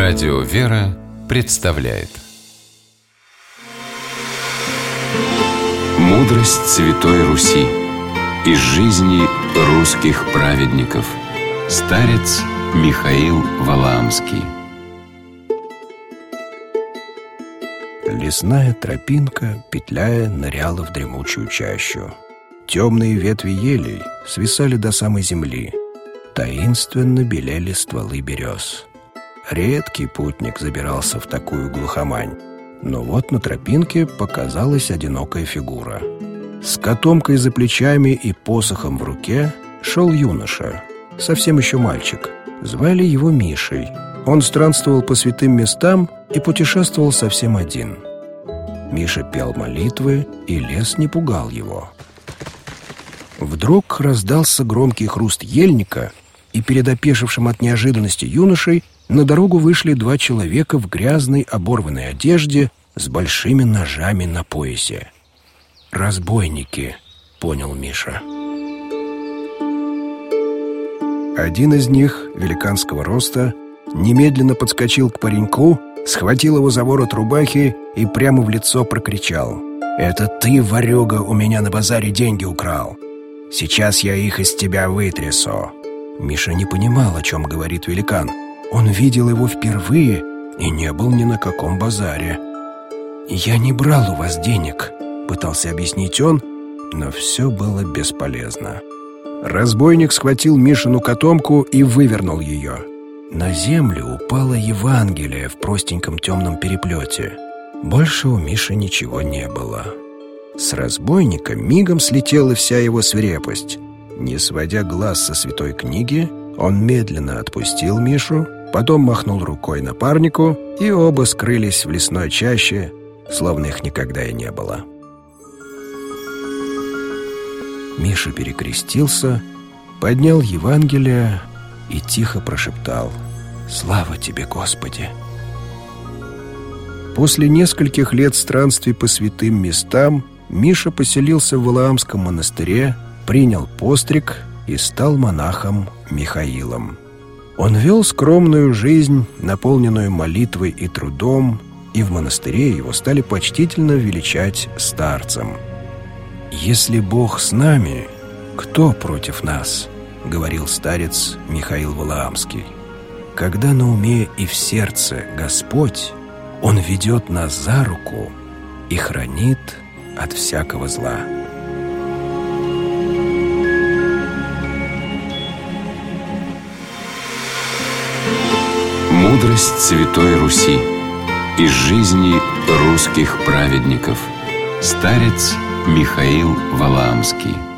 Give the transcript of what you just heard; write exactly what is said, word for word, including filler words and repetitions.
Радио «Вера» представляет мудрость Святой Руси из жизни русских праведников. Старец Михаил Валаамский. Лесная тропинка, петляя, ныряла в дремучую чащу. Темные ветви елей свисали до самой земли. Таинственно белели стволы берез. Редкий путник забирался в такую глухомань. Но вот на тропинке показалась одинокая фигура. С котомкой за плечами и посохом в руке шел юноша, совсем еще мальчик. Звали его Мишей. Он странствовал по святым местам и путешествовал совсем один. Миша пел молитвы, и лес не пугал его. Вдруг раздался громкий хруст ельника, и перед опешившим от неожиданности юношей на дорогу вышли два человека в грязной оборванной одежде с большими ножами на поясе. «Разбойники», — понял Миша. Один из них, великанского роста, немедленно подскочил к пареньку, схватил его за ворот рубахи и прямо в лицо прокричал: «Это ты, ворюга, у меня на базаре деньги украл! Сейчас я их из тебя вытрясу!» Миша не понимал, о чем говорит великан. Он видел его впервые и не был ни на каком базаре. «Я не брал у вас денег», — пытался объяснить он, но все было бесполезно. Разбойник схватил Мишину котомку и вывернул ее. На землю упало Евангелие в простеньком темном переплете. Больше у Миши ничего не было. С разбойника мигом слетела вся его свирепость. Не сводя глаз со святой книги, он медленно отпустил Мишу, потом махнул рукой напарнику, и оба скрылись в лесной чаще, словно их никогда и не было. Миша перекрестился, поднял Евангелие и тихо прошептал: «Слава тебе, Господи!» После нескольких лет странствий по святым местам Миша поселился в Валаамском монастыре, принял постриг и стал монахом Михаилом. Он вел скромную жизнь, наполненную молитвой и трудом, и в монастыре его стали почтительно величать старцем. «Если Бог с нами, кто против нас?» — говорил старец Михаил Валаамский. «Когда на уме и в сердце Господь, Он ведет нас за руку и хранит от всякого зла». Мудрость Святой Руси из жизни русских праведников. Старец Михаил Валаамский.